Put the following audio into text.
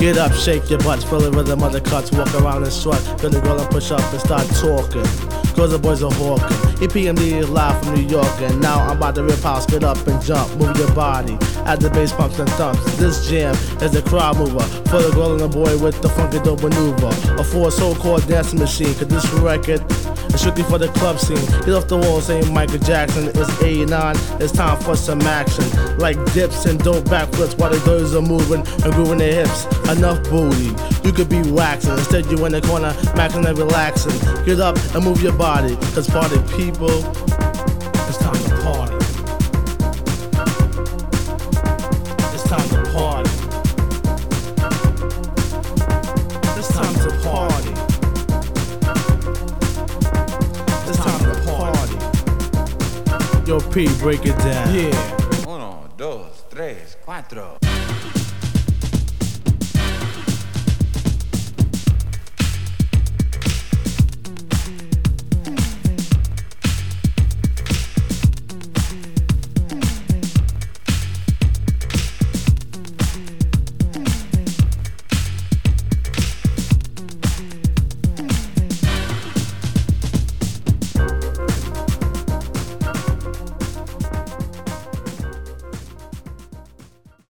Get up, shake your butt, feel the rhythm of the cuts, walk around and strut. Gonna go and push up and start talking. Cause the boys are hawking. EPMD is live from New York, and now I'm about to rip house. Get up and jump, move your body as the bass pumps and thumps. This jam is a crowd mover for the girl and the boy with the funky dope maneuver. Or for a so-called dancing machine, cause this record is strictly for the club scene. Get off the wall saying Michael Jackson is 89. It's time for some action, like dips and dope backflips while the girls are moving and grooving their hips. Enough booty, you could be waxing. Instead you in the corner, maxing and relaxing. Get up and move your body, cause party people, it's time to party. It's time to party. It's time to party. It's time to party. Yo, P, break it down. Yeah. 1, 2, 3, 4.